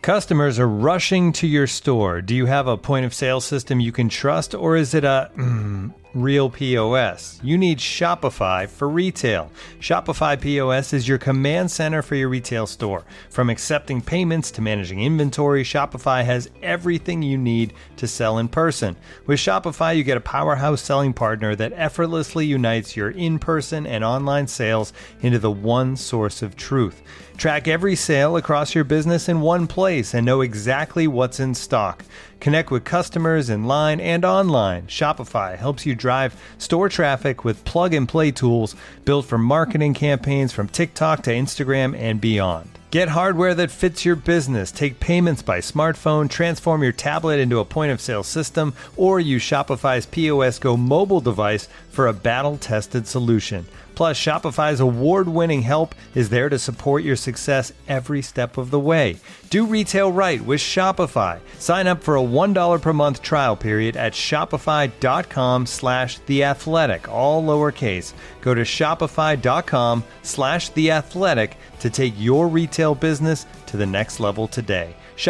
Customers are rushing to your store. Do you have a point of sale system you can trust, or is it a real POS? You need Shopify for retail. Shopify POS is your command center for your retail store. From accepting payments to managing inventory, Shopify has everything you need to sell in person. With Shopify, you get a powerhouse selling partner that effortlessly unites your in-person and online sales into the one source of truth. Track every sale across your business in one place and know exactly what's in stock. Connect with customers in line and online. Shopify helps you drive store traffic with plug-and-play tools built for marketing campaigns from TikTok to Instagram and beyond. Get hardware that fits your business. Take payments by smartphone, transform your tablet into a point-of-sale system, or use Shopify's POS Go mobile device for a battle-tested solution. Plus, Shopify's award-winning help is there to support your success every step of the way. Do retail right with Shopify. Sign up for a $1 per month trial period at shopify.com/theathletic, all lowercase. Go to shopify.com/theathletic to take your retail business to the next level today.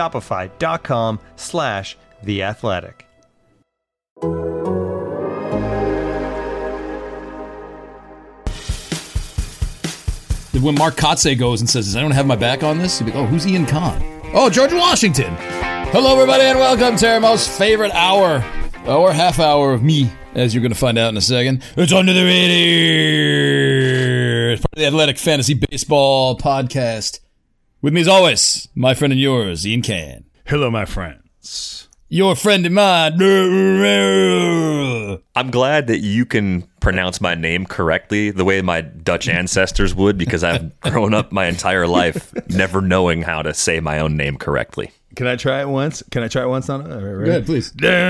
Shopify.com/theathletic. When Mark Kotze goes and says, does anyone have my back on this? He'd be like, oh, who's Ian Kahn? Oh, George Washington. Hello, everybody, and welcome to our most favorite hour, or half hour of me, as you're going to find out in a second. It's Under the Radar. It's part of the Athletic Fantasy Baseball Podcast. With me, as always, my friend and yours, Ian Kahn. Hello, my friends. Your friend of mine. I'm glad that you can pronounce my name correctly the way my Dutch ancestors would, because I've grown up my entire life never knowing how to say my own name correctly. Can I try it once? Go ahead, please.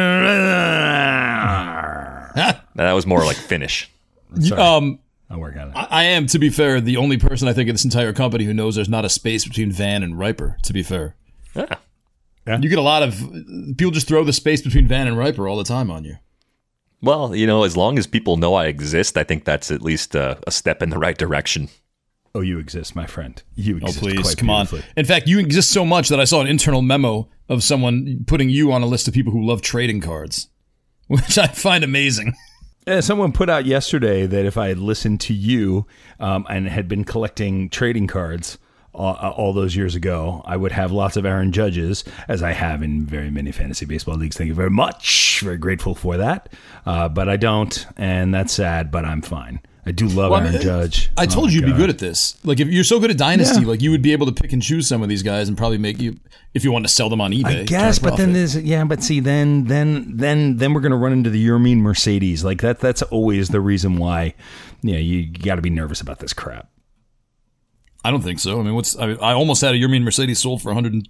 That was more like Finnish. I'll work on it. I am, to be fair, the only person I think in this entire company who knows there's not a space between Van and Riper, to be fair. Yeah. Yeah. You get a lot of people just throw the space between Van and Riper all the time on you. Well, as long as people know I exist, I think that's at least a step in the right direction. Oh, you exist, my friend. You exist. Oh, please, quite come on. In fact, you exist so much that I saw an internal memo of someone putting you on a list of people who love trading cards, which I find amazing. Someone put out yesterday that if I had listened to you and had been collecting trading cards all those years ago, I would have lots of Aaron Judges, as I have in very many fantasy baseball leagues. Thank you very much. Very grateful for that. But I don't, and that's sad, but I'm fine. I do love Aaron Judge. I told you you'd be good at this. Like, if you're so good at Dynasty, like you would be able to pick and choose some of these guys and probably make you, if you want to sell them on eBay. I guess, but then there's then we're gonna run into the Yermin Mercedes. Like that's always the reason why you got to be nervous about this crap. I don't think so. I mean, I almost had a Yermin Mercedes sold for $125.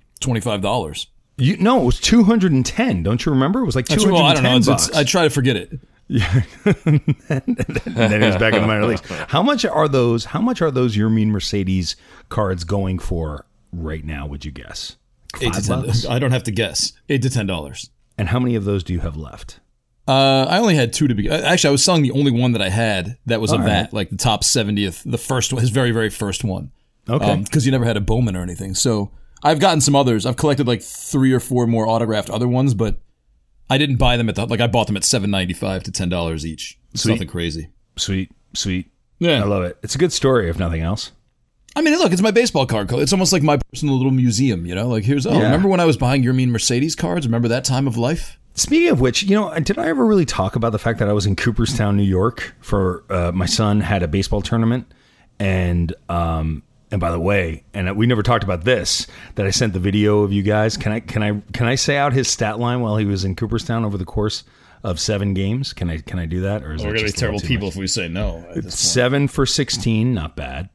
No, it was $210. Don't you remember? It was like $210. I don't know. I try to forget it. Yeah. and then he was back in the minor leagues. How much are those Yermin Mercedes cards going for right now, would you guess? $8 to $10. I don't have to guess. $8 to $10. And how many of those do you have left? I only had two to begin. Actually, I was selling the only one that I had that was that, like the top 70th, the first one, his very, very first one. Okay. Because you never had a Bowman or anything. So I've gotten some others. I've collected like 3 or 4 more autographed other ones, but I didn't buy them I bought them at $7.95 to $10 each. It's nothing crazy. Sweet. Yeah. I love it. It's a good story, if nothing else. I mean, look, it's my baseball card. It's almost like my personal little museum, Like, remember when I was buying Yermin Mercedes cards? Remember that time of life? Speaking of which, did I ever really talk about the fact that I was in Cooperstown, New York for my son had a baseball tournament, and by the way, and we never talked about this, that I sent the video of you guys. Can I say out his stat line while he was in Cooperstown over the course of 7 games? Can I do that, or is we're going to be terrible people if we say no? 7 for 16, not bad.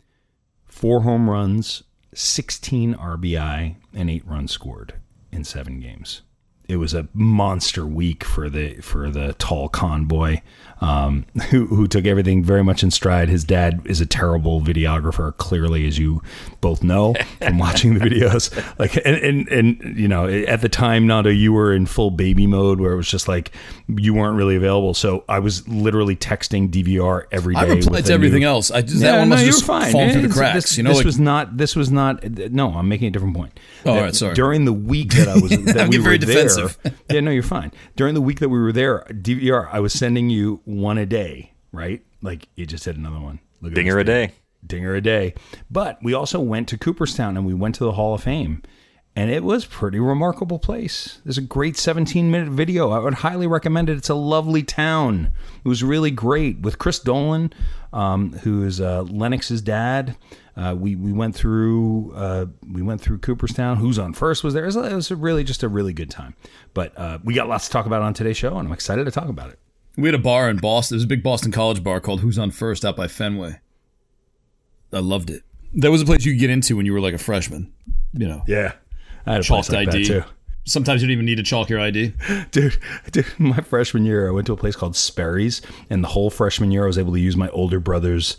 4 home runs, 16 RBI, and 8 runs scored in 7 games. it was a monster week for the tall convoy, who took everything very much in stride. His dad is a terrible videographer, clearly, as you both know from watching the videos. Like, and you know, at the time, Nando, you were in full baby mode, where it was just like you weren't really available. So I was literally texting DVR every day. I replied to everything else. That one must just fallen through the cracks. This was not. No, I'm making a different point. Oh, all right, sorry. During the week that I was, that we were very defensive. there, yeah, no, you're fine. During the week that we were there, DVR, I was sending you one a day, right? Like you just hit another one. Dinger a day. Dinger a day. But we also went to Cooperstown and we went to the Hall of Fame. And it was a pretty remarkable place. There's a great 17-minute video. I would highly recommend it. It's a lovely town. It was really great with Chris Dolan, who is Lennox's dad. We went through Cooperstown. Who's on First was there. It was really just a really good time. But we got lots to talk about on today's show, and I'm excited to talk about it. We had a bar in Boston. There was a big Boston College bar called Who's on First out by Fenway. I loved it. That was a place you could get into when you were like a freshman. You know. Yeah. I had a chalked place like ID. that too. Sometimes you don't even need to chalk your ID. Dude, my freshman year, I went to a place called Sperry's, and the whole freshman year, I was able to use my older brother's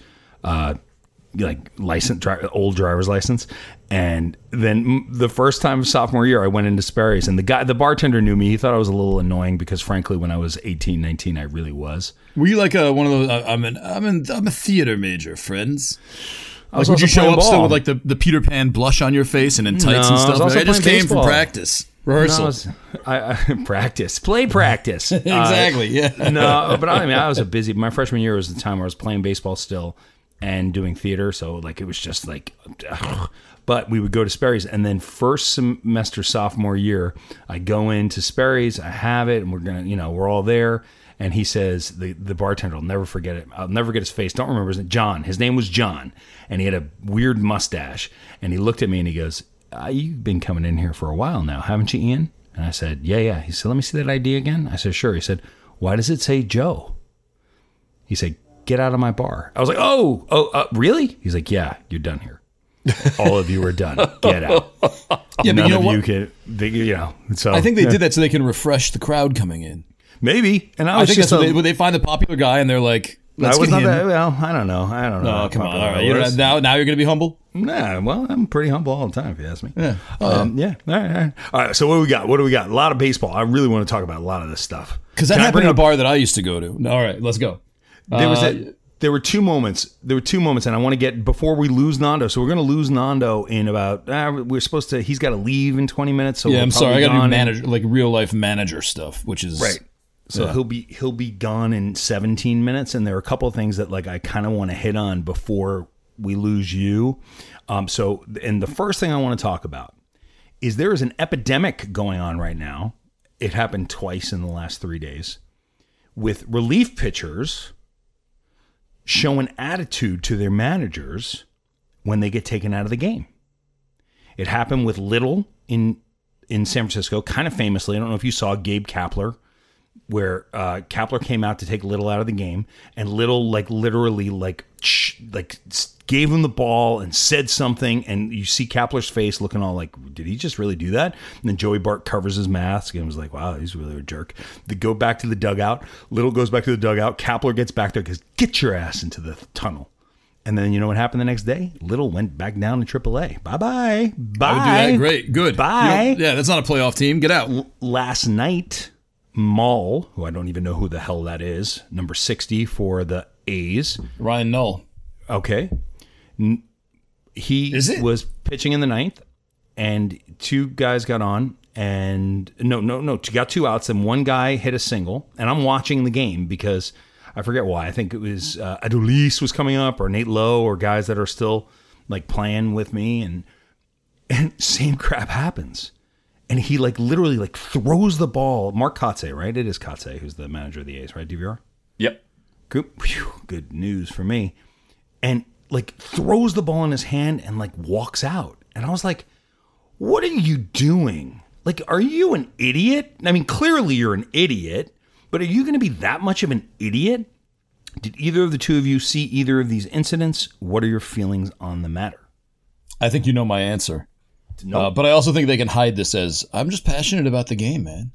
old driver's license. And then the first time sophomore year, I went into Sperry's, and the bartender knew me. He thought I was a little annoying because, frankly, when I was 18, 19, I really was. Were you like one of those? I'm a theater major, friends. Like, would you show up still with like the Peter Pan blush on your face and in tights and stuff? I just came from practice, rehearsal. Play practice. Exactly. Yeah. No, but I was my freshman year was the time where I was playing baseball still and doing theater. So like, it was just like, but we would go to Sperry's, and then first semester sophomore year, I go into Sperry's, I have it, and we're all there. And he says, the bartender, I'll never forget it. I'll never get his face. Don't remember his name. John. His name was John. And he had a weird mustache. And he looked at me and he goes, you've been coming in here for a while now, haven't you, Ian? And I said, yeah. He said, let me see that ID again. I said, sure. He said, why does it say Joe? He said, get out of my bar. I was like, really? He's like, yeah, you're done here. All of you are done. Get out. Yeah, None but you know of what? you can, so. I think they did that so they can refresh the crowd coming in. Maybe, and I think that's what they find the popular guy, and they're like, "Let's get him." Well, I don't know. Oh, come on! All right, now you're going to be humble. Nah, well, I'm pretty humble all the time, if you ask me. Yeah. Yeah. All right. So what do we got? A lot of baseball. I really want to talk about a lot of this stuff because that happened in a bar that I used to go to. All right, let's go. There were two moments. And I want to get before we lose Nando. So we're going to lose Nando in about. We're supposed to. He's got to leave in 20 minutes. So yeah, I'm sorry. I got to do manager, like real life manager stuff, which is right. So he'll be gone in 17 minutes, and there are a couple of things that like I kind of want to hit on before we lose you. And the first thing I want to talk about is there is an epidemic going on right now. It happened twice in the last 3 days with relief pitchers showing attitude to their managers when they get taken out of the game. It happened with Little in San Francisco, kind of famously. I don't know if you saw Gabe Kapler, where Kapler came out to take Little out of the game, and Little literally gave him the ball and said something, and you see Kapler's face looking all like, did he just really do that? And then Joey Bart covers his mask and was like, wow, he's really a jerk. They go back to the dugout. Little goes back to the dugout. Kapler gets back there and goes, get your ass into the tunnel. And then you know what happened the next day? Little went back down to AAA. Bye-bye. Bye. I would do that. Great. Good. Bye. That's not a playoff team. Get out. Last night, Maul, who I don't even know who the hell that is, number 60 for the A's. Ryan Null. Okay. He was pitching in the ninth, and two guys got on, and no, got two outs, and one guy hit a single, and I'm watching the game because I forget why. I think it was Adolis was coming up, or Nate Lowe, or guys that are still like playing with me, and same crap happens. And he literally throws the ball. Mark Kotze, right? It is Kotze who's the manager of the A's, right? DVR? Yep. Good news for me. And throws the ball in his hand and walks out. And I was like, what are you doing? Are you an idiot? I mean, clearly you're an idiot, but are you going to be that much of an idiot? Did either of the two of you see either of these incidents? What are your feelings on the matter? I think you know my answer. No. But I also think they can hide this as, I'm just passionate about the game, man.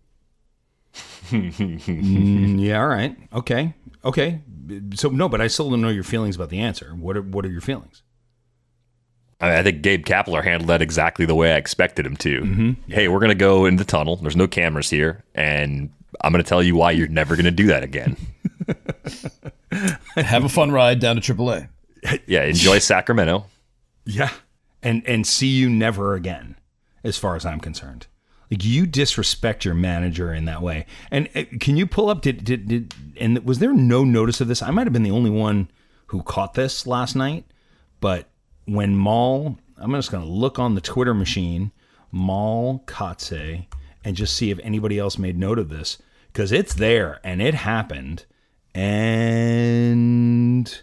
Yeah, all right. Okay. So, no, but I still don't know your feelings about the answer. What are your feelings? I think Gabe Kapler handled that exactly the way I expected him to. Mm-hmm. Hey, we're going to go in the tunnel. There's no cameras here. And I'm going to tell you why you're never going to do that again. Have a fun ride down to AAA. Yeah, enjoy Sacramento. Yeah. And see you never again, as far as I'm concerned. Like, you disrespect your manager in that way. And can you pull up, and was there no notice of this? I might have been the only one who caught this last night, but when Mal, I'm just going to look on the Twitter machine, Mal Kotze, and just see if anybody else made note of this, because it's there, and it happened, and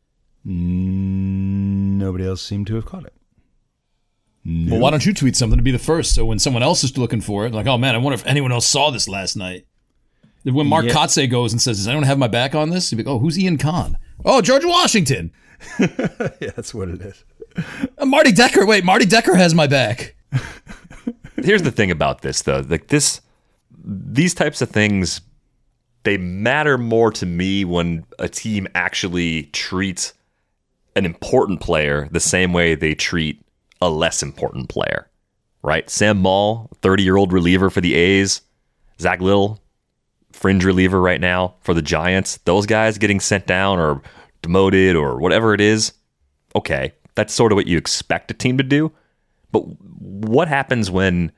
nobody else seemed to have caught it. Nope. Well, why don't you tweet something to be the first? So when someone else is looking for it, like, oh man, I wonder if anyone else saw this last night. When Mark Kotze goes and says, does anyone have my back on this? He'd be like, oh, who's Ian Kahn? Oh, George Washington. Yeah, that's what it is. Marty Decker. Wait, Marty Decker has my back. Here's the thing about this, though. Like these types of things, they matter more to me when a team actually treats an important player the same way they treat a less important player, right? Sam Maul, 30-year-old reliever for the A's. Zach Little, fringe reliever right now for the Giants. Those guys getting sent down or demoted or whatever it is, okay, that's sort of what you expect a team to do. But what happens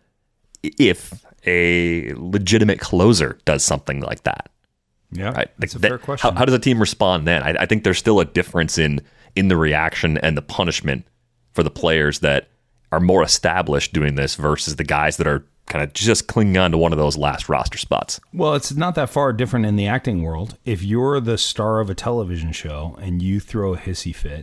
if a legitimate closer does something like that? Yeah, right? that's a fair question. How does a team respond then? I think there's still a difference in the reaction and the punishment for the players that are more established doing this versus the guys that are kind of just clinging on to one of those last roster spots. Well, it's not that far different in the acting world. If you're the star of a television show and you throw a hissy fit,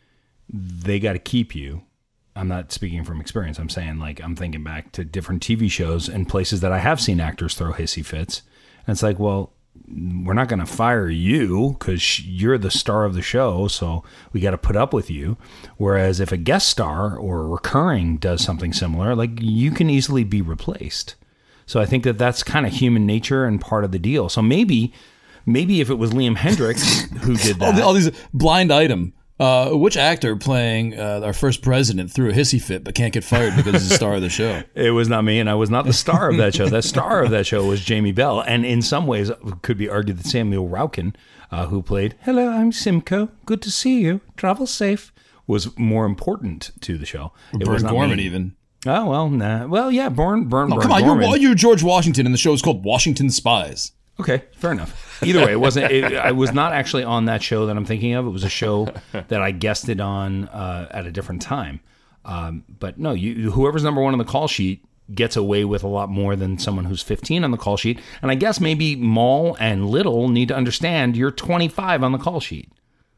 they got to keep you. I'm not speaking from experience. I'm saying, like, I'm thinking back to different TV shows and places that I have seen actors throw hissy fits. And it's like, well, we're not going to fire you because you're the star of the show, so we got to put up with you. Whereas if a guest star or a recurring does something similar, like, you can easily be replaced. So I think that that's kind of human nature and part of the deal. So maybe if it was Liam Hendricks who did that. all these blind item. Which actor playing our first president threw a hissy fit but can't get fired because he's the star of the show? It was not me, and I was not the star of that show. The star of that show was Jamie Bell, and in some ways, it could be argued that Samuel Raukin, who played "Hello, I'm Simcoe. Good to see you. Travel safe," was more important to the show. It was not Gorman, even. Oh well, nah. Well, yeah, Burn. Come on, Gorman. you're George Washington, and the show is called Washington Spies. Okay, fair enough. Either way, I was not actually on that show that I'm thinking of. It was a show that I guested on at a different time. But no, whoever's number one on the call sheet gets away with a lot more than someone who's 15 on the call sheet. And I guess maybe Maul and Little need to understand you're 25 on the call sheet.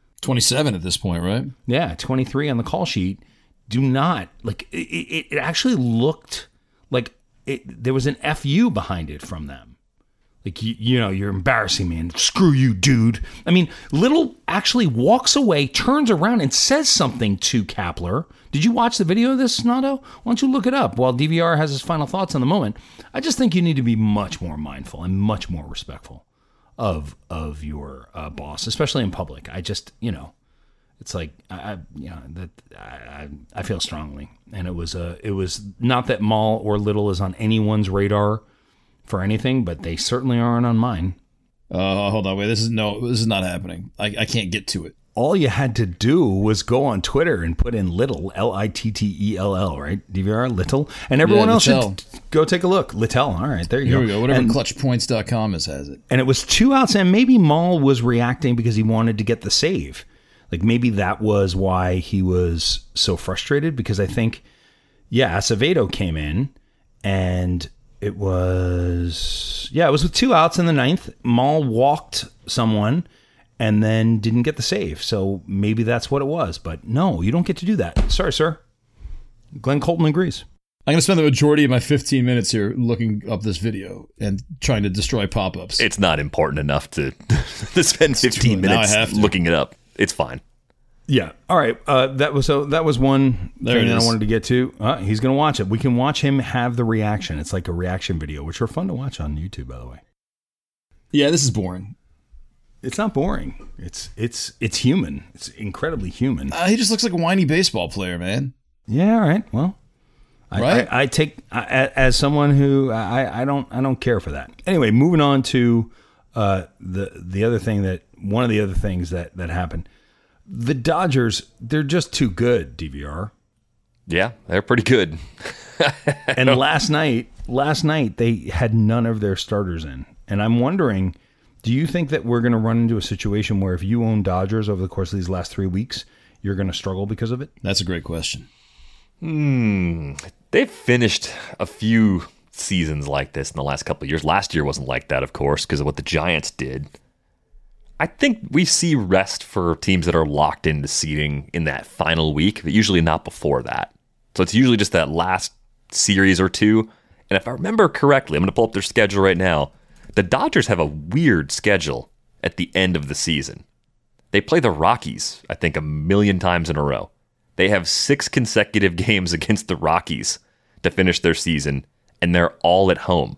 27 at this point, right? Yeah, 23 on the call sheet. Do not, like, it actually looked like there was an FU behind it from them. Like, you're embarrassing me, and screw you, dude. I mean, Little actually walks away, turns around, and says something to Kapler. Did you watch the video of this, Snato? Why don't you look it up while DVR has his final thoughts on the moment? I just think you need to be much more mindful and much more respectful of your boss, especially in public. I just, it's like, I feel strongly. And it was not that Maul or Little is on anyone's radar for anything, but they certainly aren't on mine. Hold on, wait. This is not happening. I can't get to it. All you had to do was go on Twitter and put in Little, Littell, right? DVR, Little, and everyone else should go take a look. Littell, all right, there you go. Here we go. Whatever clutchpoints.com has it. And it was 2 outs, and maybe Maul was reacting because he wanted to get the save. Like, maybe that was why he was so frustrated, because I think, Acevedo came in, and it was with 2 outs in the 9th. Maul walked someone and then didn't get the save. So maybe that's what it was. But no, you don't get to do that. Sorry, sir. Glenn Colton agrees. I'm going to spend the majority of my 15 minutes here looking up this video and trying to destroy pop-ups. It's not important enough to spend 15 minutes looking it up. It's fine. Yeah. All right. That was one There thing it that I is. wanted to get to. He's going to watch it. We can watch him have the reaction. It's like a reaction video, which are fun to watch on YouTube, by the way. Yeah, this is boring. It's not boring. It's human. It's incredibly human. He just looks like a whiny baseball player, man. Yeah. All right. Well, Right? I take as someone who I don't care for that. Anyway, moving on to the other thing one of the other things that happened. The Dodgers, they're just too good, DVR. Yeah, they're pretty good. And last night they had none of their starters in. And I'm wondering, do you think that we're going to run into a situation where if you own Dodgers over the course of these last 3 weeks, you're going to struggle because of it? That's a great question. They've finished a few seasons like this in the last couple of years. Last year wasn't like that, of course, because of what the Giants did. I think we see rest for teams that are locked into seeding in that final week, but usually not before that. So it's usually just that last series or two. And if I remember correctly, I'm going to pull up their schedule right now. The Dodgers have a weird schedule at the end of the season. They play the Rockies, I think, 1 million times in a row. They have 6 consecutive games against the Rockies to finish their season, and they're all at home.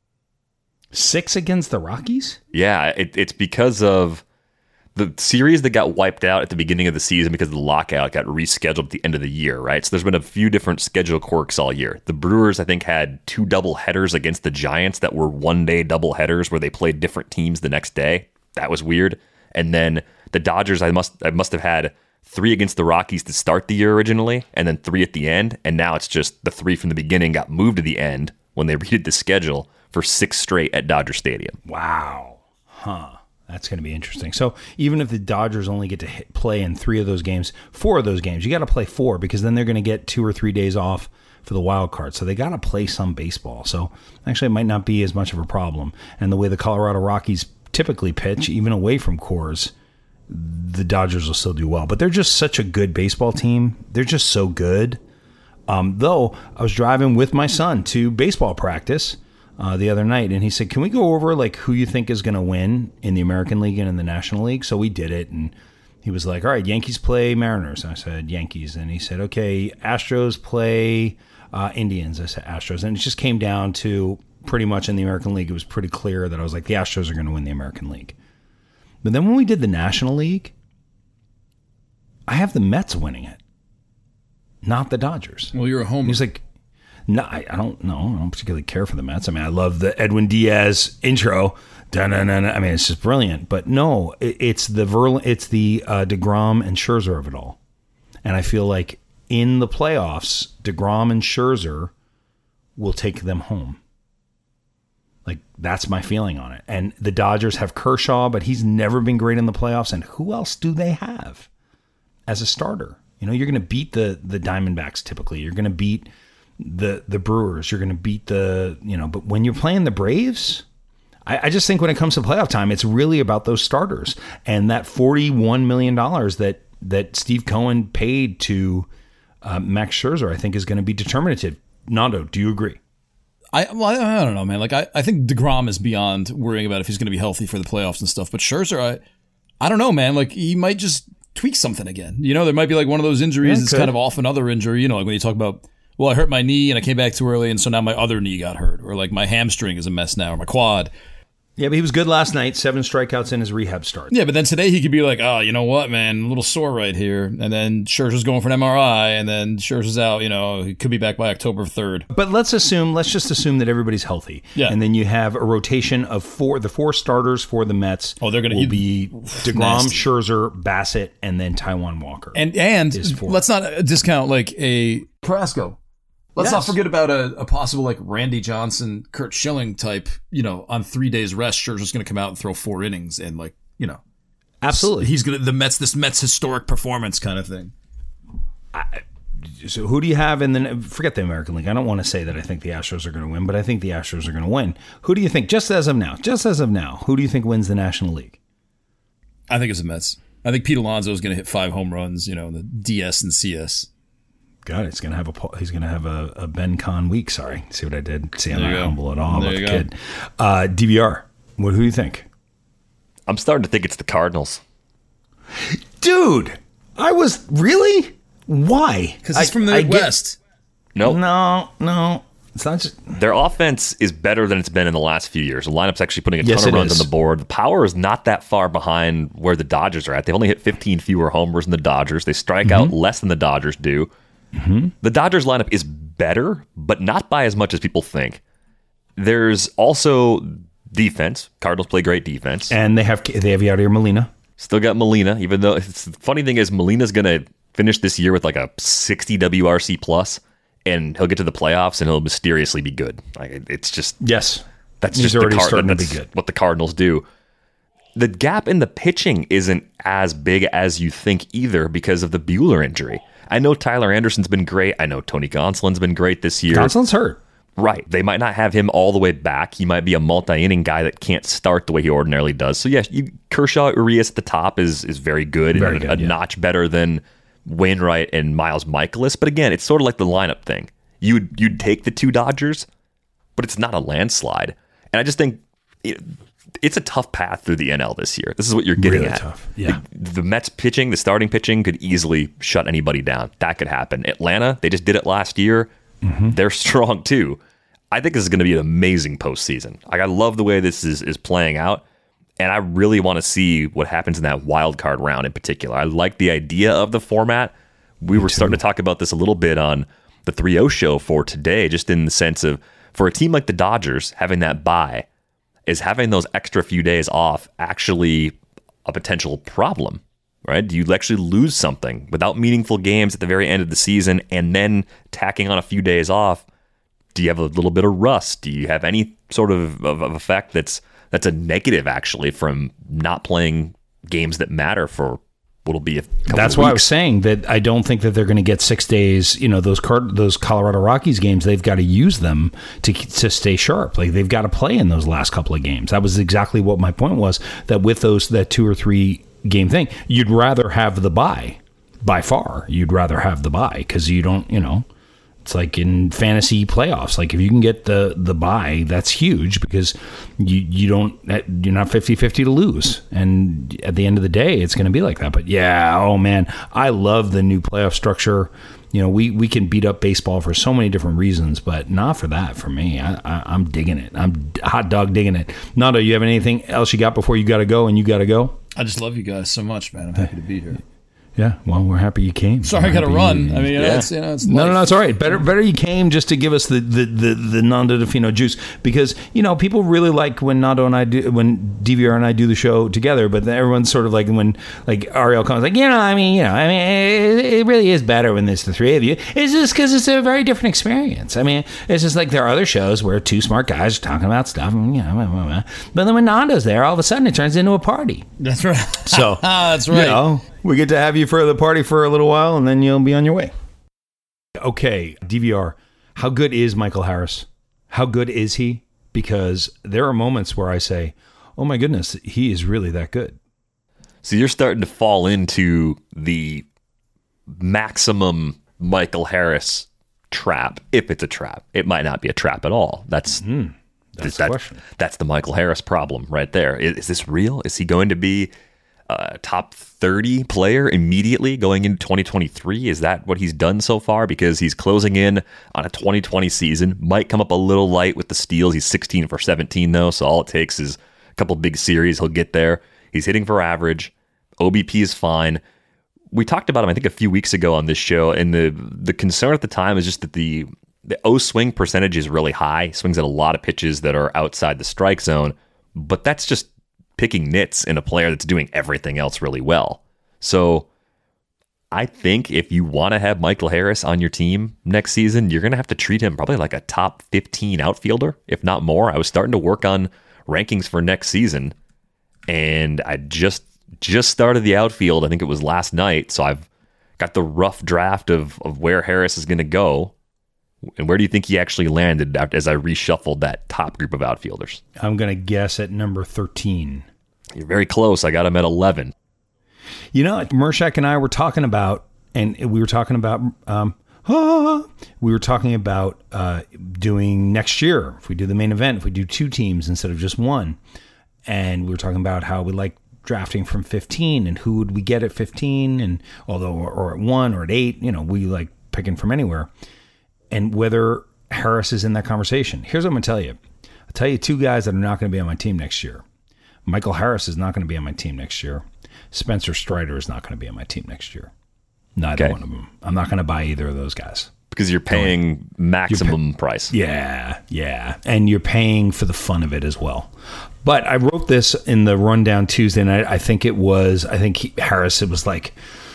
6 against the Rockies? Yeah, it's because of the series that got wiped out at the beginning of the season because the lockout got rescheduled at the end of the year, right? So there's been a few different schedule quirks all year. The Brewers, I think, had 2 double headers against the Giants that were one-day double headers where they played different teams the next day. That was weird. And then the Dodgers, I must have had 3 against the Rockies to start the year originally, and then 3 at the end. And now it's just the 3 from the beginning got moved to the end when they redid the schedule for 6 straight at Dodger Stadium. Wow. That's going to be interesting. So even if the Dodgers only get to play in 3 of those games, 4 of those games, you got to play 4 because then they're going to get 2 or 3 days off for the wild card. So they got to play some baseball. So actually it might not be as much of a problem. And the way the Colorado Rockies typically pitch, even away from Coors, the Dodgers will still do well. But they're just such a good baseball team. They're just so good. Though I was driving with my son to baseball practice the other night, and he said, can we go over like who you think is going to win in the American League and in the National League? So we did it, and he was like, all right, Yankees play Mariners. And I said, Yankees. And he said, okay, Astros play Indians. I said, Astros. And it just came down to pretty much in the American League, it was pretty clear that I was like, the Astros are going to win the American League. But then when we did the National League, I have the Mets winning it, not the Dodgers. Well, you're a homer. He's like, no, I don't know. I don't particularly care for the Mets. I mean, I love the Edwin Diaz intro. Da-na-na-na. I mean, it's just brilliant. But no, it's the DeGrom and Scherzer of it all. And I feel like in the playoffs, DeGrom and Scherzer will take them home. Like, that's my feeling on it. And the Dodgers have Kershaw, but he's never been great in the playoffs. And who else do they have as a starter? You know, you're going to beat the Diamondbacks typically. You're going to beat the Brewers. You're going to beat but when you're playing the Braves, I just think when it comes to playoff time, it's really about those starters. And that $41 million that Steve Cohen paid to Max Scherzer, I think, is going to be determinative. Nando, do you agree? I don't know, man. Like, I think DeGrom is beyond worrying about if he's going to be healthy for the playoffs and stuff. But Scherzer, I don't know, man. Like, he might just tweak something again. You know, there might be like one of those injuries that's kind of off another injury. You know, like when you talk about, well, I hurt my knee and I came back too early, and so now my other knee got hurt. Or like my hamstring is a mess now, or my quad. Yeah, but he was good last night. 7 strikeouts in his rehab start. Yeah, but then today he could be like, oh, you know what, man, a little sore right here. And then Scherzer's going for an MRI, and then Scherzer's out, you know, he could be back by October 3rd. But let's just assume that everybody's healthy. Yeah. And then you have a rotation of 4 starters for the Mets. Oh, they're going to be DeGrom, nasty. Scherzer, Bassett, and then Taijuan Walker. And let's not discount like a Carrasco. Let's not forget about a possible like Randy Johnson, Kurt Schilling type, you know, on 3 days rest, Scherzer's going to come out and throw 4 innings and like, you know. Absolutely. He's going to, this Mets historic performance kind of thing. So who do you have in the, forget the American League. I don't want to say that I think the Astros are going to win, but I think the Astros are going to win. Who do you think, just as of now, who do you think wins the National League? I think it's the Mets. I think Pete Alonso is going to hit 5 home runs, you know, in the DS and CS. God, he's gonna have a Ben Con week. Sorry, see what I did? See, I'm There not you go. humble at all There about you the go. kid. DVR. Who do you think? I'm starting to think it's the Cardinals. Dude, I was really? Why? Because he's from the Midwest. Nope. No. It's not just... Their offense is better than it's been in the last few years. The lineup's actually putting a ton of runs on the board. The power is not that far behind where the Dodgers are at. They've only hit 15 fewer homers than the Dodgers. They strike out less than the Dodgers do. The Dodgers lineup is better, but not by as much as people think. There's also defense. Cardinals play great defense. And they have Yadier Molina. Still got Molina, even though the funny thing is Molina's going to finish this year with like a 60 WRC plus. And he'll get to the playoffs and he'll mysteriously be good. Like it's just yes, that's he's just already starting to be good. What the Cardinals do. The gap in the pitching isn't as big as you think either because of the Buehler injury. I know Tyler Anderson's been great. I know Tony Gonsolin's been great this year. Gonsolin's hurt. Right. They might not have him all the way back. He might be a multi-inning guy that can't start the way he ordinarily does. So yeah, Kershaw Urias at the top is very good and a notch better than Wainwright and Miles Michaelis, but again, it's sort of like the lineup thing. You'd take the two Dodgers, but it's not a landslide. And I just think it's a tough path through the NL this year. This is what you're getting really at. Tough. Yeah. The Mets pitching, the starting pitching could easily shut anybody down. That could happen. Atlanta, they just did it last year. They're strong too. I think this is going to be an amazing postseason. I love the way this is playing out. And I really want to see what happens in that wild card round in particular. I like the idea of the format. We were starting to talk about this a little bit on the 3-0 show for today, just in the sense of for a team like the Dodgers, having that bye, is having those extra few days off actually a potential problem, right? Do you actually lose something without meaningful games at the very end of the season and then tacking on a few days off? Do you have a little bit of rust? Do you have any sort of effect that's a negative, actually, from not playing games that matter for what'll be a couple That's of why I weeks. was saying that I don't think that they're going to get 6 days. You know, those Colorado Rockies games, they've got to use them to stay sharp. Like, they've got to play in those last couple of games. That was exactly what my point was, that with that 2 or 3 game thing, you'd rather have the bye. By far, you'd rather have the bye because you don't, it's like in fantasy playoffs. Like if you can get the bye, that's huge because you're not 50-50 to lose. And at the end of the day, it's going to be like that. But yeah, oh man, I love the new playoff structure. We can beat up baseball for so many different reasons, but not for that. For me, I'm digging it. I'm hot dog digging it. Nando, you have anything else you got before you got to go and you got to go? I just love you guys so much, man. I'm happy to be here. Yeah, well, we're happy you came. Sorry, I got to run. I mean, it's no, it's all right. Better you came just to give us the Nando Di Fino juice because people really like when Nando and I do when DVR and I do the show together. But then everyone's sort of like when Ariel comes like it really is better when there's the three of you. It's just because it's a very different experience. I mean, it's just like there are other shows where two smart guys are talking about stuff, and, but then when Nando's there, all of a sudden it turns into a party. That's right. So that's right. We get to have you for the party for a little while, and then you'll be on your way. Okay, DVR. How good is Michael Harris? How good is he? Because there are moments where I say, oh my goodness, he is really that good. So you're starting to fall into the maximum Michael Harris trap, if it's a trap. It might not be a trap at all. That's the question. That's the Michael Harris problem right there. Is this real? Is he going to be a top 30 player immediately going into 2023? Is that what he's done so far? Because he's closing in on a 2020 season. Might come up a little light with the steals. He's 16 for 17 though, so all it takes is a couple big series. He'll get there. He's hitting for average. OBP is fine. We talked about him, I think, a few weeks ago on this show, and the concern at the time is just that the O swing percentage is really high. He swings at a lot of pitches that are outside the strike zone, but that's just picking nits in a player that's doing everything else really well. So I think if you want to have Michael Harris on your team next season, you're going to have to treat him probably like a top 15 outfielder, if not more. I was starting to work on rankings for next season, and I just started the outfield. I think it was last night, so I've got the rough draft of where Harris is going to go. And where do you think he actually landed as I reshuffled that top group of outfielders? I'm going to guess at number 13. You're very close. I got him at 11. Mershak and I were talking about, doing next year, if we do the main event, if we do 2 teams instead of just one. And we were talking about how we like drafting from 15 and who would we get at 15 and or at 1 or at 8, we like picking from anywhere, and whether Harris is in that conversation. Here's what I'm going to tell you. I'll tell you 2 guys that are not going to be on my team next year. Michael Harris is not going to be on my team next year. Spencer Strider is not going to be on my team next year. Neither one of them. I'm not going to buy either of those guys. Because you're paying maximum price. Yeah. And you're paying for the fun of it as well. But I wrote this in the rundown Tuesday night. I think Harris, it was like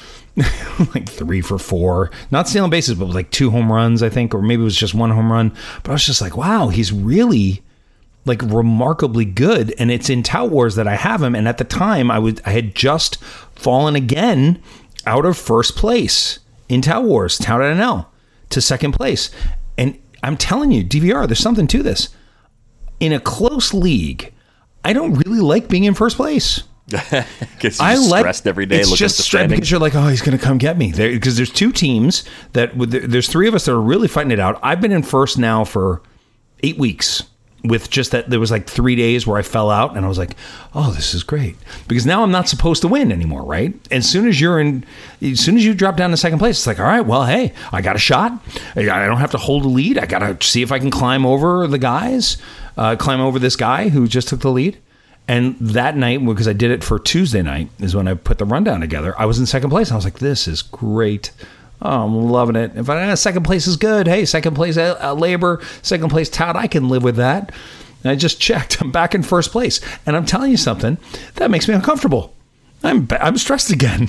3 for 4. Not stealing bases, but it was like 2 home runs, I think. Or maybe it was just 1 home run. But I was just like, wow, he's really like remarkably good. And it's in Tout Wars that I have him. And at the time, I had just fallen again out of first place in Tout Wars, Tout.nl. to second place. And I'm telling you, DVR, there's something to this. In a close league, I don't really like being in first place. Because you're stressed every day. It's just stressed because you're like, oh, he's going to come get me. Because there's 2 teams there's 3 of us that are really fighting it out. I've been in first now for 8 weeks. With just that, there was like 3 days where I fell out, and I was like, "Oh, this is great," because now I'm not supposed to win anymore, right? As soon as you drop down to second place, it's like, all right, well, hey, I got a shot. I don't have to hold a lead. I got to see if I can climb over the guys, climb over this guy who just took the lead. And that night, because I did it for Tuesday night, is when I put the rundown together. I was in second place. I was like, this is great. Oh, I'm loving it. If second place is good, hey, second place Labor, second place Tout, I can live with that. And I just checked. I'm back in first place. And I'm telling you something, that makes me uncomfortable. I'm stressed again.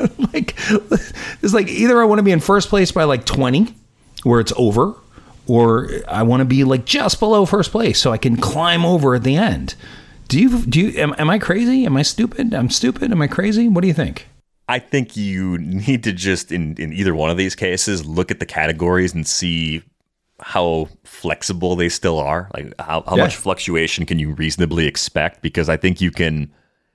It's like either I want to be in first place by like 20, where it's over, or I want to be like just below first place so I can climb over at the end. Am I crazy? Am I stupid? I'm stupid. Am I crazy? What do you think? I think you need to just, in either one of these cases, look at the categories and see how flexible they still are. Like how much fluctuation can you reasonably expect? Because I think you can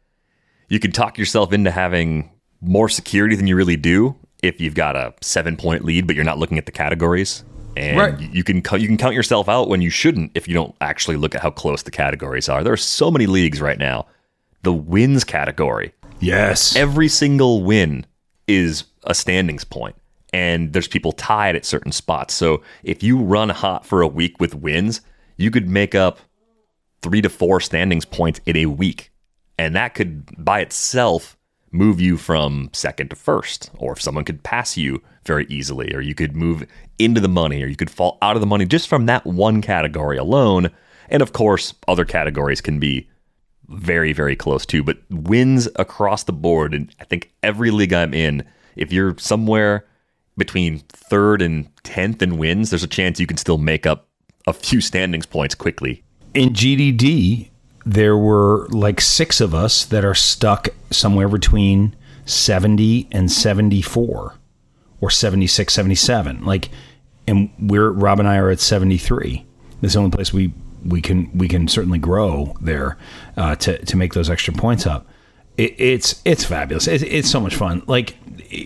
talk yourself into having more security than you really do if you've got a 7-point lead, but you're not looking at the categories. And you can count yourself out when you shouldn't if you don't actually look at how close the categories are. There are so many leagues right now. The wins category. Yes. Every single win is a standings point, and there's people tied at certain spots. So if you run hot for a week with wins, you could make up 3 to 4 standings points in a week. And that could by itself move you from second to first, or if someone could pass you very easily, or you could move into the money, or you could fall out of the money just from that one category alone. And of course, other categories can be very, very close too, but wins across the board. And I think every league I'm in, if you're somewhere between 3rd and 10th in wins, there's a chance you can still make up a few standings points quickly. In GDD, there were like 6 of us that are stuck somewhere between 70 and 74 or 76, 77. And Rob and I are at 73. That's the only place we can certainly grow there to make those extra points up. It's fabulous. It's so much fun. Like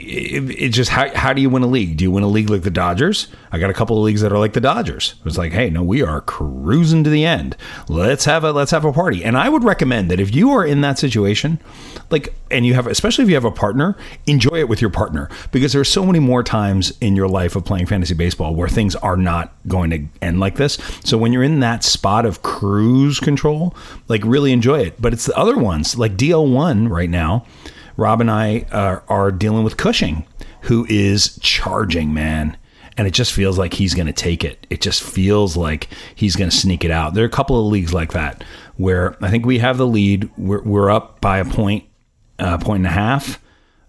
it just how do you win a league? Do you win a league like the Dodgers? I got a couple of leagues that are like the Dodgers. It's like, hey, no, we are cruising to the end. Let's have a party. And I would recommend that if you are in that situation, and you have, especially if you have a partner, enjoy it with your partner, because there are so many more times in your life of playing fantasy baseball where things are not going to end like this. So when you're in that spot of cruise control, really enjoy it. But it's the other ones, like DL1 right now. Rob and I are dealing with Cushing, who is charging, man. And it just feels like he's going to take it. It just feels like he's going to sneak it out. There are a couple of leagues like that where I think we have the lead. We're up by a point and a half.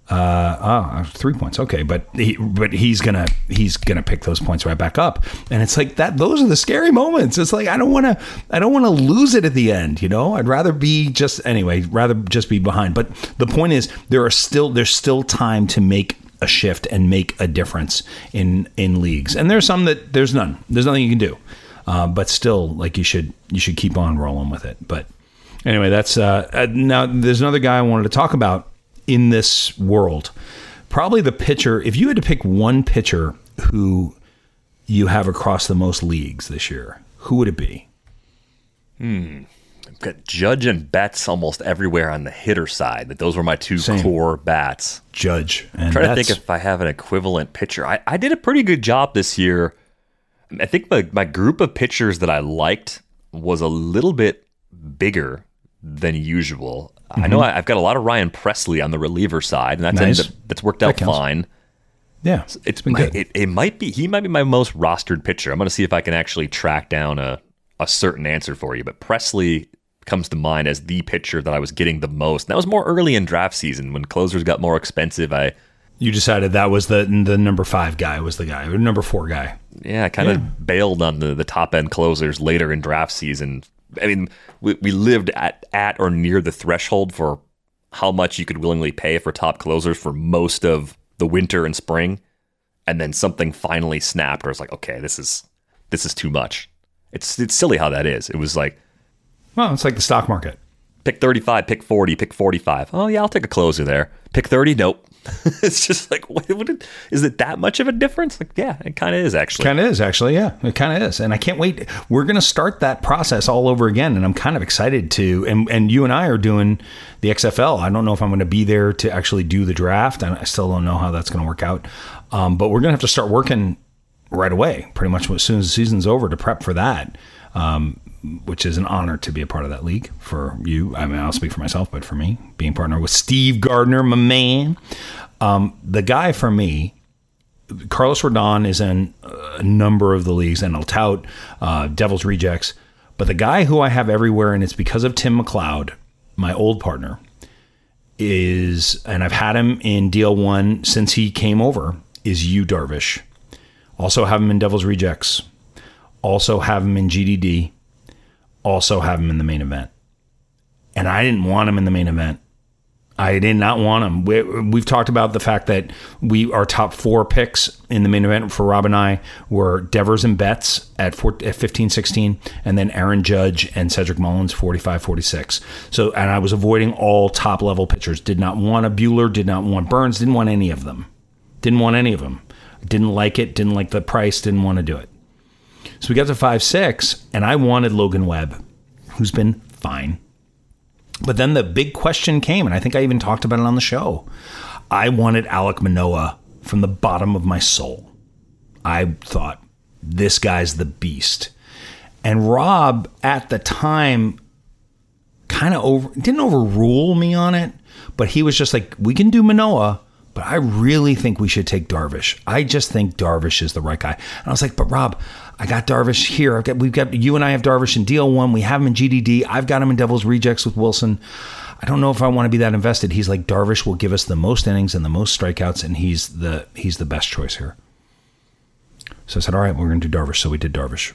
3 points. Okay. But he's going to pick those points right back up. And it's like that. Those are the scary moments. It's like, I don't want to lose it at the end. I'd rather just be behind. But the point is there's still time to make a shift and make a difference in leagues. And there's some that there's nothing you can do. But still, you should keep on rolling with it. But anyway, that's, now there's another guy I wanted to talk about in this world. Probably the pitcher. If you had to pick one pitcher who you have across the most leagues this year, who would it be? I've got Judge and Betts almost everywhere on the hitter side. That those were my two core bats. Judge and I'm trying to think if I have an equivalent pitcher. I did a pretty good job this year. I think my group of pitchers that I liked was a little bit bigger than usual. I know I've got a lot of Ryan Presley on the reliever side, and that's worked out fine. Yeah, it's been good. He might be my most rostered pitcher. I'm going to see if I can actually track down a certain answer for you. But Presley comes to mind as the pitcher that I was getting the most. And that was more early in draft season when closers got more expensive. You decided that was the number 5 guy was the guy, or number 4 guy. Yeah, I kind of bailed on the top end closers later in draft season. I mean, we lived at or near the threshold for how much you could willingly pay for top closers for most of the winter and spring, and then something finally snapped where it's like, okay, this is too much. It's silly how that is. It was like, well, it's like the stock market. Pick 35, pick 40, pick 45. Oh yeah, I'll take a closer there. Pick 30, nope. It's just like, is it that much of a difference? Like, yeah, it kind of is actually. Yeah, it kind of is. And I can't wait. We're going to start that process all over again. And I'm kind of excited to, and you and I are doing the XFL. I don't know if I'm going to be there to actually do the draft. I still don't know how that's going to work out. But we're going to have to start working right away, pretty much as soon as the season's over, to prep for that. Which is an honor to be a part of that league for you. I mean, I'll speak for myself, but for me, being partner with Steve Gardner, my man. The guy for me, Carlos Rodon, is in a number of the leagues, and I'll tout Devil's Rejects. But the guy who I have everywhere, and it's because of Tim McLeod, my old partner, is, and I've had him in DL1 since he came over, is Yu Darvish. Also have him in Devil's Rejects. Also have him in GDD. Also have him in the main event. And I didn't want him in the main event. I did not want him. We've talked about the fact that our top 4 picks in the main event for Rob and I were Devers and Betts at 15, 16, and then Aaron Judge and Cedric Mullins 45, 46. So, and I was avoiding all top level pitchers. Did not want a Buehler, did not want Burns, didn't want any of them. Didn't like it, didn't like the price, didn't want to do it. So we got to 5, 6, and I wanted Logan Webb, who's been fine. But then the big question came, and I think I even talked about it on the show. I wanted Alek Manoah from the bottom of my soul. I thought, this guy's the beast. And Rob, at the time, kind of didn't overrule me on it, but he was just like, we can do Manoah, but I really think we should take Darvish. I just think Darvish is the right guy. And I was like, but Rob, I got Darvish here. You and I have Darvish in DL1. We have him in GDD. I've got him in Devil's Rejects with Wilson. I don't know if I want to be that invested. He's like, Darvish will give us the most innings and the most strikeouts, and he's the best choice here. So I said, all right, we're going to do Darvish. So we did Darvish.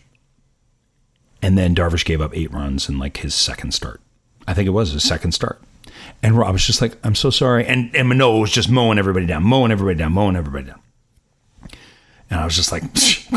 And then Darvish gave up 8 runs in like his second start. I think it was his second start. And Rob was just like, I'm so sorry. And Manoah was just mowing everybody down. And I was just like,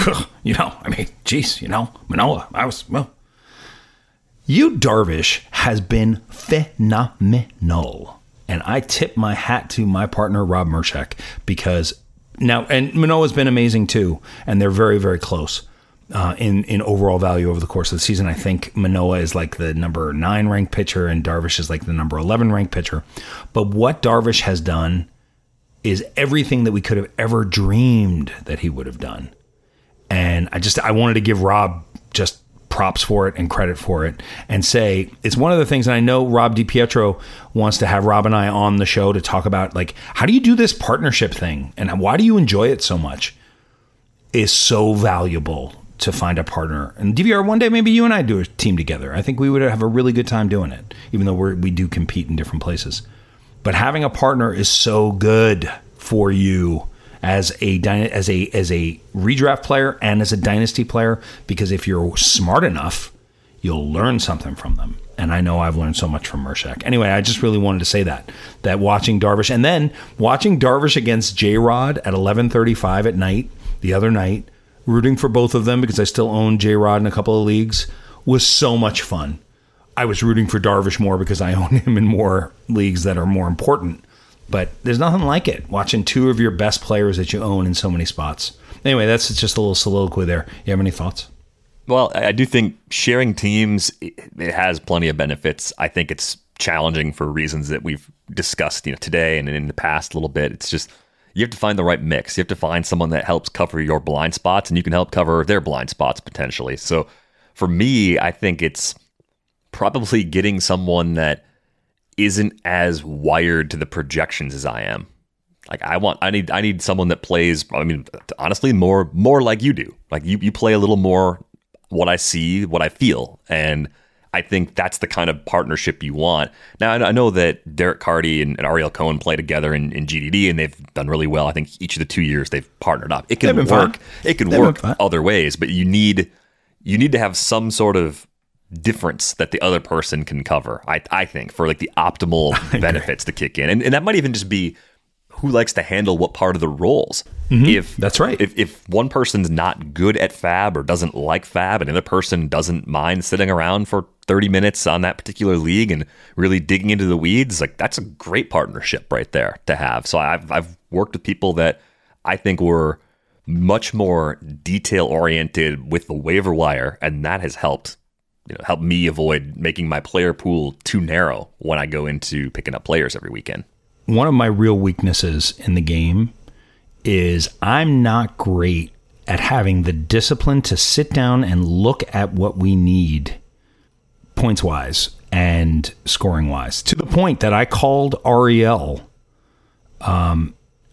Manoah, Yu Darvish has been phenomenal. And I tip my hat to my partner, Rob Mershak, because now, and Manoah's been amazing too. And they're very, very close in overall value over the course of the season. I think Manoah is like the number 9 ranked pitcher and Darvish is like the number 11 ranked pitcher. But what Darvish has done is everything that we could have ever dreamed that he would have done. And I wanted to give Rob just props for it and credit for it and say, it's one of the things, and I know Rob DiPietro wants to have Rob and I on the show to talk about, like, how do you do this partnership thing? And why do you enjoy it so much? Is so valuable to find a partner. And DVR, one day, maybe you and I do a team together. I think we would have a really good time doing it, even though we do compete in different places. But having a partner is so good for you as a redraft player and as a dynasty player, because if you're smart enough, you'll learn something from them. And I know I've learned so much from Mershak. Anyway, I just really wanted to say that watching Darvish, and then watching Darvish against J-Rod at 11:35 at night, the other night, rooting for both of them because I still own J-Rod in a couple of leagues, was so much fun. I was rooting for Darvish more because I own him in more leagues that are more important. But there's nothing like it, watching 2 of your best players that you own in so many spots. Anyway, that's just a little soliloquy there. You have any thoughts? Well, I do think sharing teams, it has plenty of benefits. I think it's challenging for reasons that we've discussed, today and in the past a little bit. It's just, you have to find the right mix. You have to find someone that helps cover your blind spots, and you can help cover their blind spots potentially. So for me, I think it's probably getting someone that isn't as wired to the projections as I am. Like I need someone that plays, honestly, more like you do. Like you play a little more what I see, what I feel. And I think that's the kind of partnership you want. Now, I know that Derek Carty and Ariel Cohen play together in GDD, and they've done really well. I think each of the 2 years they've partnered up. It can work. It can work other ways, but you need to have some sort of difference that the other person can cover, I think, for like the optimal benefits to kick in. And that might even just be who likes to handle what part of the roles. Mm-hmm. That's right. If one person's not good at fab or doesn't like fab, and another person doesn't mind sitting around for 30 minutes on that particular league and really digging into the weeds, like that's a great partnership right there to have. So I've worked with people that I think were much more detail oriented with the waiver wire, and that has helped me avoid making my player pool too narrow when I go into picking up players every weekend. One of my real weaknesses in the game is I'm not great at having the discipline to sit down and look at what we need points wise and scoring wise, to the point that I called Ariel. I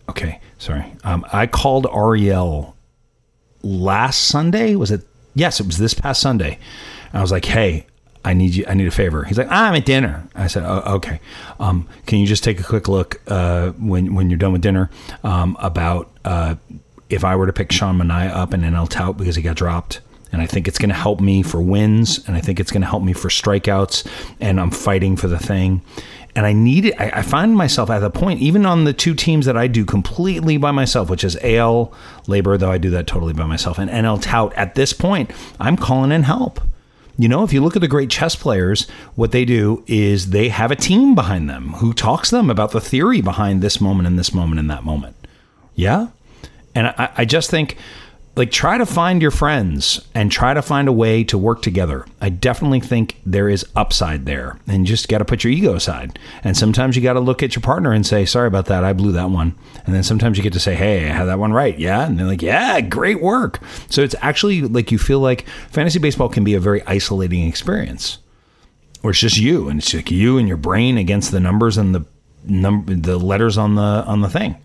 called Ariel last Sunday. Was it? Yes, it was this past Sunday. And I was like, hey, I need a favor. He's like, I'm at dinner. I said, oh, okay. Can you just take a quick look when you're done with dinner about if I were to pick Sean Manaea up in NL Tout because he got dropped, and I think it's going to help me for wins, and I think it's going to help me for strikeouts, and I'm fighting for the thing. And I find myself at the point, even on the two teams that I do completely by myself, which is AL Labor, though I do that totally by myself, and NL Tout, at this point, I'm calling in help. If you look at the great chess players, what they do is they have a team behind them who talks to them about the theory behind this moment and this moment and that moment. Yeah? And I just think, try to find your friends and try to find a way to work together. I definitely think there is upside there, and just got to put your ego aside. And sometimes you got to look at your partner and say, sorry about that, I blew that one. And then sometimes you get to say, hey, I had that one right. Yeah. And they're like, yeah, great work. So it's actually you feel like fantasy baseball can be a very isolating experience where it's just you, and it's like you and your brain against the numbers and the letters on the thing.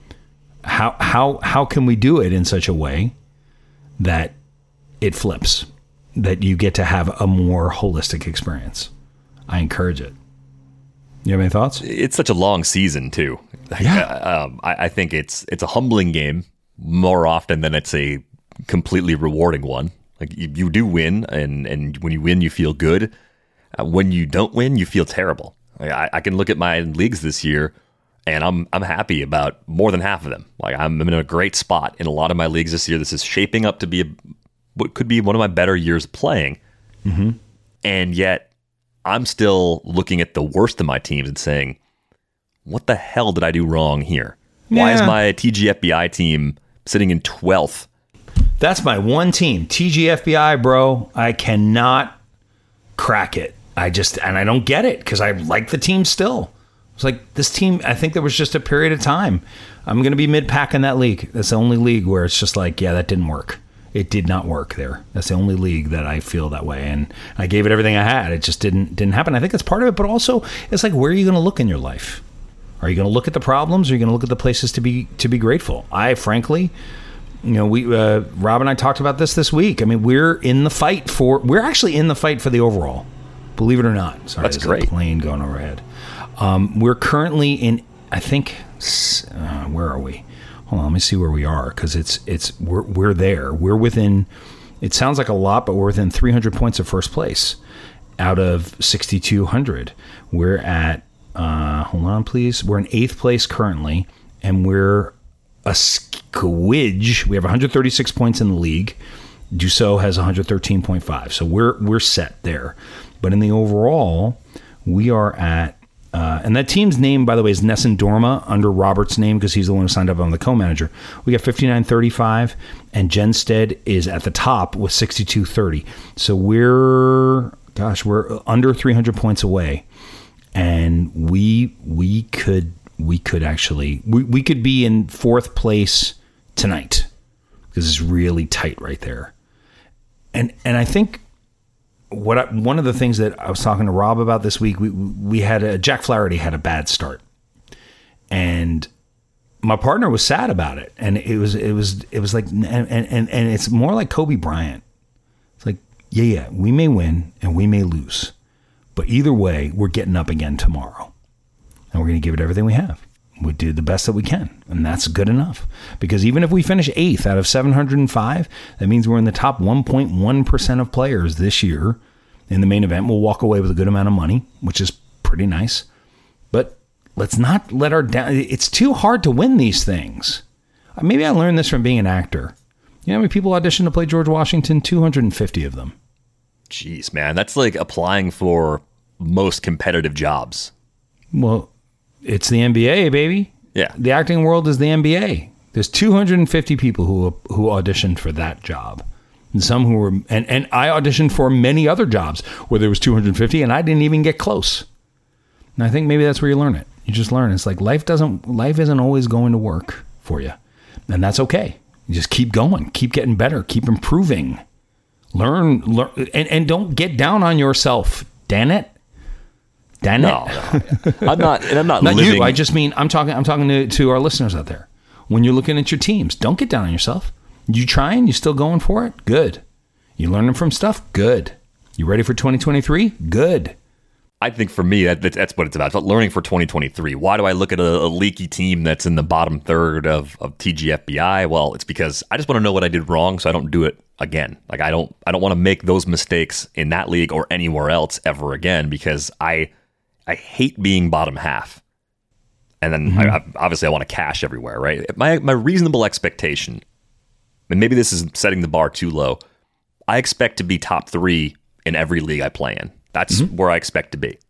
How can we do it in such a way that it flips, that you get to have a more holistic experience? I encourage it. You have any thoughts? It's such a long season too. Yeah. I think it's a humbling game more often than it's a completely rewarding one. Like you do win, and when you win, you feel good. When you don't win, you feel terrible. I can look at my leagues this year, and I'm happy about more than half of them. I'm in a great spot in a lot of my leagues this year. This is shaping up to be what could be one of my better years playing. Mm-hmm. And yet I'm still looking at the worst of my teams and saying, what the hell did I do wrong here? Yeah. Why is my TGFBI team sitting in 12th? That's my one team. TGFBI, bro. I cannot crack it. I don't get it because I like the team still. It's like this team, I think there was just a period of time. I'm going to be mid-pack in that league. That's the only league where it's just like, yeah, that didn't work. It did not work there. That's the only league that I feel that way. And I gave it everything I had. It just didn't happen. I think that's part of it. But also, it's like, where are you going to look in your life? Are you going to look at the problems? Or are you going to look at the places to be grateful? I, frankly, Rob and I talked about this week. I mean, we're actually in the fight for the overall. Believe it or not. Sorry, that's great. A plane going overhead. We're currently in, I think, where are we? Hold on, let me see where we are, because we're there. We're within, it sounds like a lot, but we're within 300 points of first place out of 6,200. We're at, hold on, please. We're in 8th place currently, and we're a squidge. We have 136 points in the league. Dussault has 113.5, so we're set there. But in the overall, we are at And that team's name, by the way, is Nessun Dorma under Robert's name because he's the one who signed up on the co-manager. We got 59.35, and Jenstead is at the top with 62.30. So we're under 300 points away, and we could be in fourth place tonight because it's really tight right there. And I think. One of the things that I was talking to Rob about this week, we had Jack Flaherty had a bad start, and my partner was sad about it. And it was like, and it's more like Kobe Bryant. It's like, yeah, we may win and we may lose, but either way, we're getting up again tomorrow, and we're going to give it everything we have. We do the best that we can, and that's good enough. Because even if we finish 8th out of 705, that means we're in the top 1.1% of players this year in the main event. We'll walk away with a good amount of money, which is pretty nice. But let's not let our down. It's too hard to win these things. Maybe I learned this from being an actor. You know how many people auditioned to play George Washington? 250 of them. Jeez, man, that's like applying for most competitive jobs. Well, it's the NBA, baby. Yeah. The acting world is the NBA. There's 250 people who auditioned for that job. And some who were, and I auditioned for many other jobs where there was 250 and I didn't even get close. And I think maybe that's where you learn it. You just learn. It's like life isn't always going to work for you. And that's okay. You just keep going, keep getting better, keep improving. Learn, and don't get down on yourself. Damn it. No. I'm not living. You. I just mean I'm talking to our listeners out there. When you're looking at your teams, don't get down on yourself. You trying? You still going for it? Good. You learning from stuff? Good. You ready for 2023? Good. I think for me, that's what it's about. It's about learning for 2023. Why do I look at a leaky team that's in the bottom third of TGFBI? Well, it's because I just want to know what I did wrong so I don't do it again. Like I don't want to make those mistakes in that league or anywhere else ever again because I hate being bottom half. And then obviously I want to cash everywhere, right? My reasonable expectation, and maybe this is setting the bar too low, I expect to be top 3 in every league I play in. That's where I expect to be.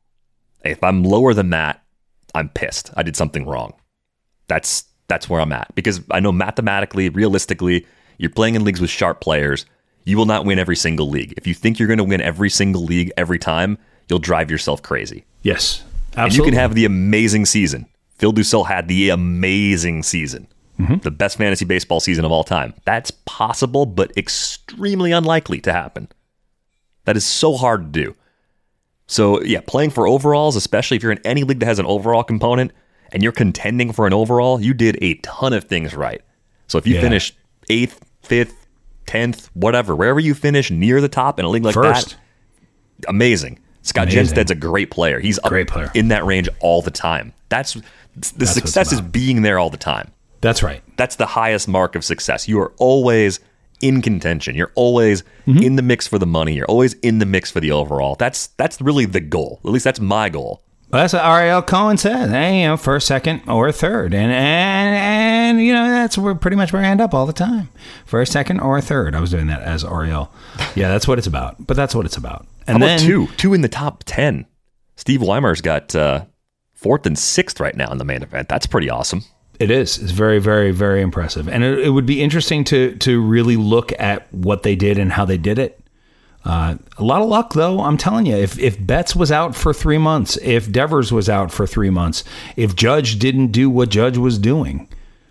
If I'm lower than that, I'm pissed. I did something wrong. That's where I'm at. Because I know mathematically, realistically, you're playing in leagues with sharp players. You will not win every single league. If you think you're going to win every single league every time, you'll drive yourself crazy. Yes, absolutely. And you can have the amazing season. Phil Dussault had the amazing season. The best fantasy baseball season of all time. That's possible, but extremely unlikely to happen. That is so hard to do. So, yeah, playing for overalls, especially if you're in any league that has an overall component and you're contending for an overall, you did a ton of things right. So if you finish 8th, 5th, 10th, whatever, wherever you finish near the top in a league like that, amazing. Scott Jensted's a great player. He's up in that range all the time. That's success is being there all the time. That's right. That's the highest mark of success. You are always in contention. You're always in the mix for the money. You're always in the mix for the overall. That's really the goal. At least that's my goal. Well, that's what Ariel Cohen said. Hey, first, second, or third, and that's pretty much where I end up all the time. First, second, or third. I was doing that as Ariel. Yeah, that's what it's about. But that's what it's about. And how about two in the top 10? Steve Weimer's got 4th and 6th right now in the main event. That's pretty awesome. It is. It's very, very, very impressive. And it would be interesting to really look at what they did and how they did it. A lot of luck, though. I'm telling you, if Betts was out for 3 months, if Devers was out for 3 months, if Judge didn't do what Judge was doing,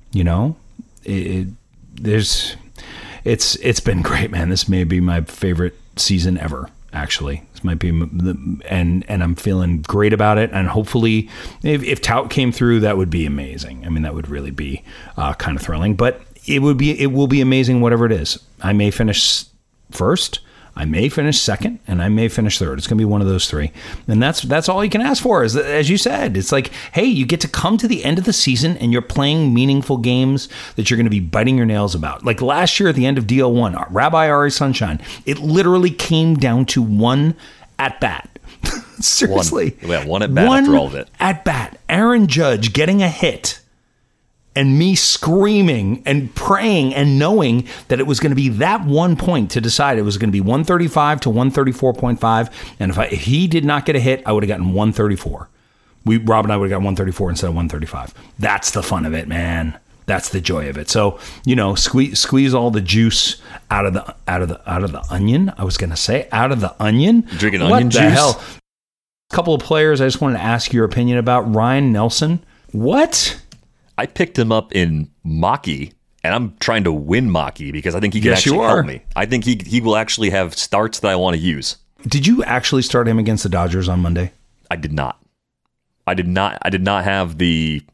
it's been great, man. This may be my favorite season ever. Actually, this might be and I'm feeling great about it. And hopefully, if Tout came through, that would be amazing. I mean, that would really be kind of thrilling. But it will be amazing, whatever it is. I may finish first, I may finish second, and I may finish third. It's going to be one of those 3, and that's all you can ask for. Is, as you said, it's like, hey, you get to come to the end of the season and you're playing meaningful games that you're going to be biting your nails about. Like last year at the end of DL1, Rabbi Ari Sunshine, it literally came down to one at bat. Seriously, one at bat after all of it. At bat, Aaron Judge getting a hit. And me screaming and praying and knowing that it was going to be that 1 point to decide. It was going to be 135 to 134.5. And if he did not get a hit, I would have gotten 134. Rob and I would have got 134 instead of 135. That's the fun of it, man. That's the joy of it. So, squeeze all the juice out of the onion. I was going to say out of the onion. Drinking onion juice? What the hell? A couple of players I just wanted to ask your opinion about. Ryan Nelson. What? I picked him up in Maki, and I'm trying to win Maki because I think he can actually help me. I think he will actually have starts that I want to use. Did you actually start him against the Dodgers on Monday? I did not. I did not have the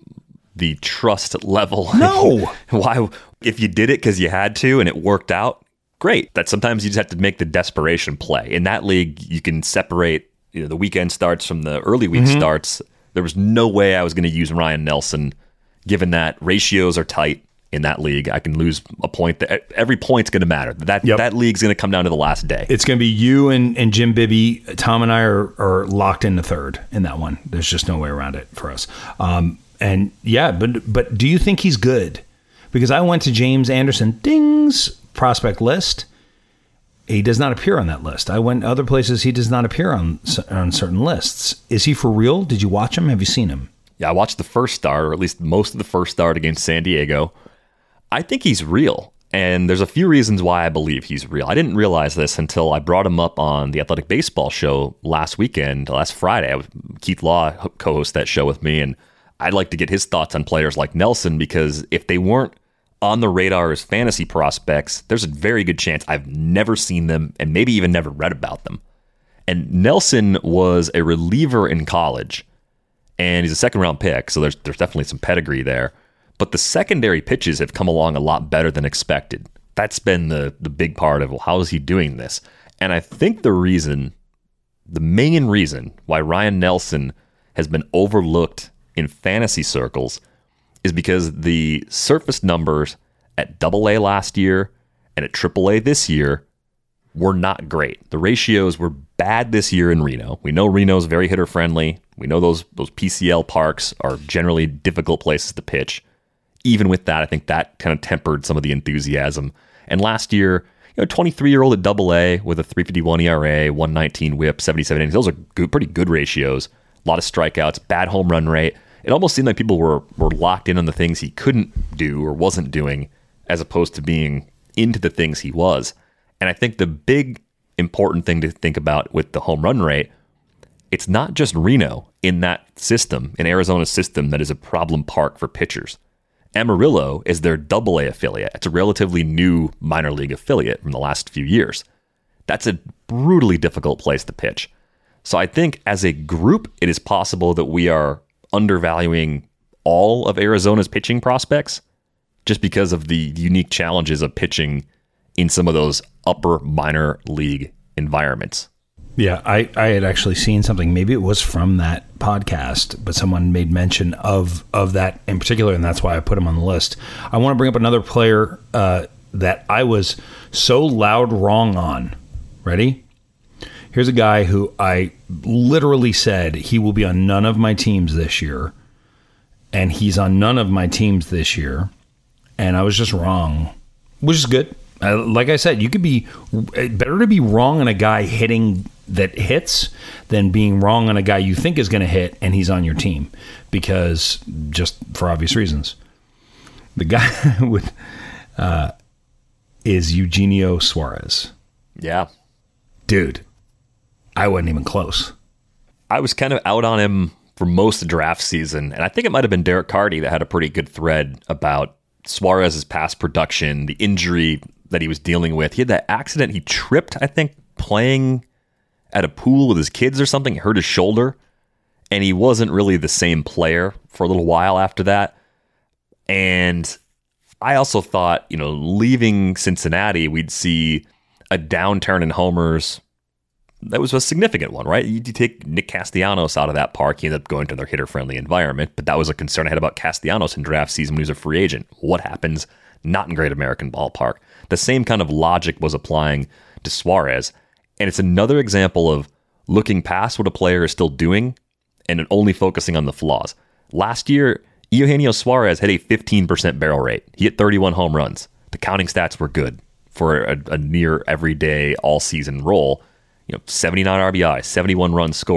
trust level. No. Why? If you did it because you had to and it worked out, great. That sometimes you just have to make the desperation play. In that league, you can separate the weekend starts from the early week starts. There was no way I was going to use Ryan Nelson, given that ratios are tight in that league. I can lose a point. Every point's going to matter. That league's going to come down to the last day. It's going to be you and Jim Bibby. Tom and I are locked into third in that one. There's just no way around it for us. And yeah, but do you think he's good? Because I went to James Anderson Ding's prospect list. He does not appear on that list. I went other places. He does not appear on certain lists. Is he for real? Did you watch him? Have you seen him? Yeah, I watched the first start, or at least most of the first start against San Diego. I think he's real. And there's a few reasons why I believe he's real. I didn't realize this until I brought him up on the Athletic Baseball show last Friday. Keith Law co-hosted that show with me, and I'd like to get his thoughts on players like Nelson, because if they weren't on the radar as fantasy prospects, there's a very good chance I've never seen them and maybe even never read about them. And Nelson was a reliever in college, and he's a second-round pick, so there's definitely some pedigree there. But the secondary pitches have come along a lot better than expected. That's been the big part of, well, how is he doing this? And I think the main reason why Ryan Nelson has been overlooked in fantasy circles is because the surface numbers at AA last year and at AAA this year were not great. The ratios were bad this year in Reno. We know Reno's very hitter friendly. We know those PCL parks are generally difficult places to pitch. Even with that, I think that kind of tempered some of the enthusiasm. And last year, 23-year-old at AA with a 3.51 ERA, 119 WHIP, 77 innings. Those are pretty good ratios. A lot of strikeouts, bad home run rate. It almost seemed like people were locked in on the things he couldn't do or wasn't doing, as opposed to being into the things he was. And I think the big important thing to think about with the home run rate, it's not just Reno in that system, in Arizona's system, that is a problem park for pitchers. Amarillo is their AA affiliate. It's a relatively new minor league affiliate from the last few years. That's a brutally difficult place to pitch. So I think as a group, it is possible that we are undervaluing all of Arizona's pitching prospects just because of the unique challenges of pitching in some of those upper minor league environments. Yeah, I had actually seen something. Maybe it was from that podcast, but someone made mention of that in particular, and that's why I put him on the list. I want to bring up another player that I was so loud wrong on. Ready? Here's a guy who I literally said he will be on none of my teams this year, and he's on none of my teams this year, and I was just wrong, which is good. Like I said, you could be better to be wrong on a guy hitting that hits than being wrong on a guy you think is going to hit and he's on your team, because just for obvious reasons. The guy is Eugenio Suarez. Yeah. Dude, I wasn't even close. I was kind of out on him for most of draft season, and I think it might have been Derek Carty that had a pretty good thread about Suarez's past production, the injury that he was dealing with. He had that accident. He tripped, I think, playing at a pool with his kids or something. He hurt his shoulder, and he wasn't really the same player for a little while after that. And I also thought, leaving Cincinnati, we'd see a downturn in homers. That was a significant one, right? You take Nick Castellanos out of that park, he ended up going to their hitter-friendly environment, but that was a concern I had about Castellanos in draft season when he was a free agent. What happens? Not in Great American Ballpark. The same kind of logic was applying to Suarez, and it's another example of looking past what a player is still doing and only focusing on the flaws. Last year, Eugenio Suarez had a 15% barrel rate. He hit 31 home runs. The counting stats were good for a near everyday all-season role. 79 RBI, 71 runs scored.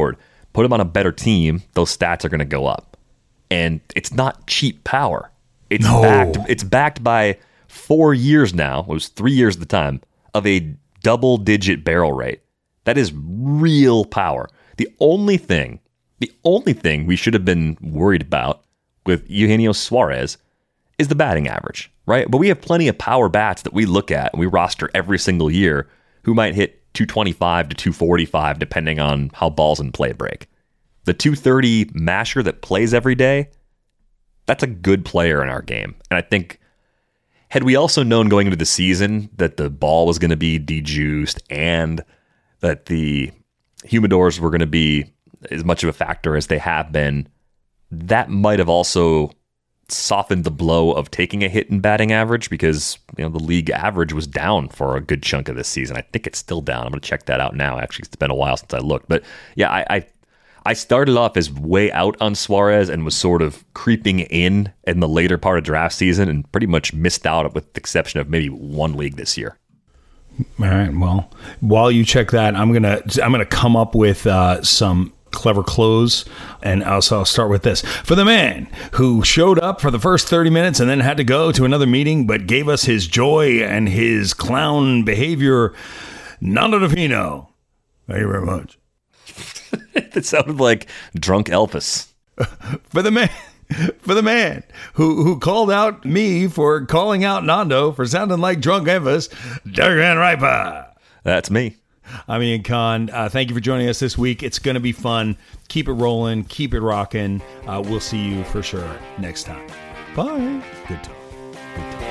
put him on a better team, those stats are going to go up. And it's not cheap power. It's backed by 4 years now, it was 3 years at the time, of a double-digit barrel rate. That is real power. The only thing we should have been worried about with Eugenio Suarez is the batting average, right? But we have plenty of power bats that we look at and we roster every single year who might hit 225 to 245 depending on how balls in play break. The 230 masher that plays every day, that's a good player in our game. And I think had we also known going into the season that the ball was going to be dejuiced and that the humidors were going to be as much of a factor as they have been, that might have also softened the blow of taking a hit in batting average because the league average was down for a good chunk of this season. I think it's still down. I'm going to check that out now. Actually, it's been a while since I looked. But yeah, I started off as way out on Suarez and was sort of creeping in the later part of draft season and pretty much missed out with the exception of maybe one league this year. All right. Well, while you check that, I'm gonna come up with some clever close, and also I'll start with this. For the man who showed up for the first 30 minutes and then had to go to another meeting, but gave us his joy and his clown behavior, Nando Di Pino. Thank you very much. It sounded like drunk Elvis. For the man who called out me for calling out Nando for sounding like drunk Elvis, Doug Van Riper. That's me. I'm Ian Kahn. Thank you for joining us this week. It's going to be fun. Keep it rolling. Keep it rocking. We'll see you for sure next time. Bye. Good talk. Good talk.